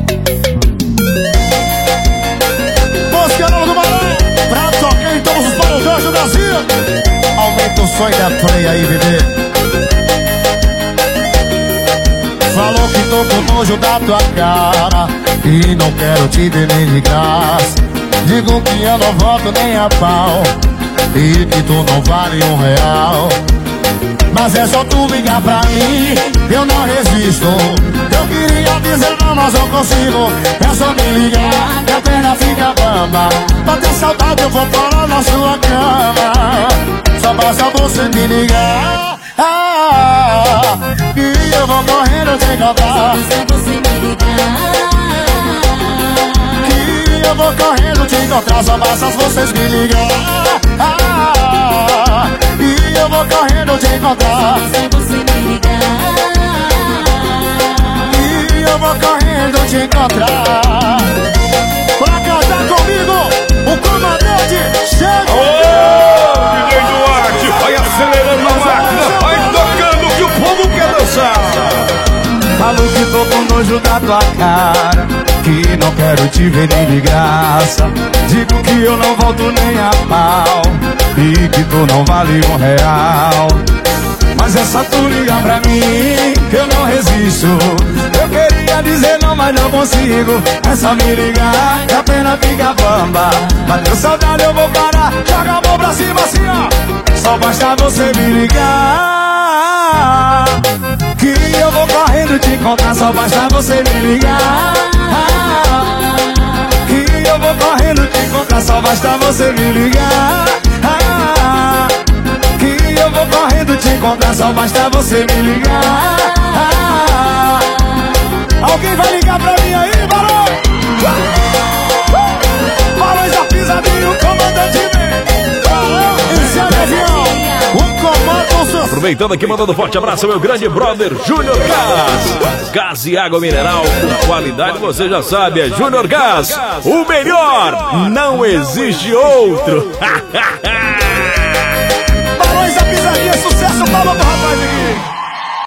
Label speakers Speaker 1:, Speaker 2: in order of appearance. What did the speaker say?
Speaker 1: Música nova do Marão, pra tocar em todos os paredões do Brasil. Aumenta o som da play aí, bebê. Falou que tô com nojo da tua cara e não quero te ver nem de graça. Digo que eu não volto nem a pau e que tu não vale R$1. Mas é só tu ligar pra mim, eu não resisto. Eu queria dizer não, mas não consigo. É só me ligar, que a perna fica bamba. Pra ter saudade eu vou parar na sua cama. Só basta você me ligar, e eu vou correndo te encontrar.
Speaker 2: Só você me ligar,
Speaker 1: Que eu vou correndo te encontrar. Só basta vocês me ligar, e eu vou correndo te encontrar.
Speaker 2: só você me ligar.
Speaker 1: E eu vou correndo te encontrar. Pra cantar comigo, o comandante chega.
Speaker 3: Ô, DJ Duarte, vai acelerando a máquina, vai tocando que o povo quer dançar.
Speaker 1: Falo que tô com nojo da tua cara, que não quero te ver nem de graça. Digo que eu não volto nem a pau e que tu não vale R$1. Mas é só tu ligar pra mim, que eu não resisto. Eu queria dizer não, mas não consigo. É só me ligar, que a pena fica bamba. Bateu saudade eu vou parar, joga a mão pra cima assim ó. Só basta você me ligar, que eu vou correndo te encontrar. Só basta você me ligar, que eu vou correndo te encontrar. Só basta você me ligar, que eu vou correndo te encontrar. Só basta você me ligar. Alguém vai ligar pra mim aí, Barão? Barões da Pisadinha, o comandante vem. Barão, esse é o avião, o comando.
Speaker 3: Aproveitando aqui, mandando um forte abraço, meu grande brother Júnior Gás. Gás e água mineral com qualidade, você já sabe, é Júnior Gás. O melhor, não existe outro.
Speaker 1: Barões da Pisadinha, sucesso, palma do rapaz aqui.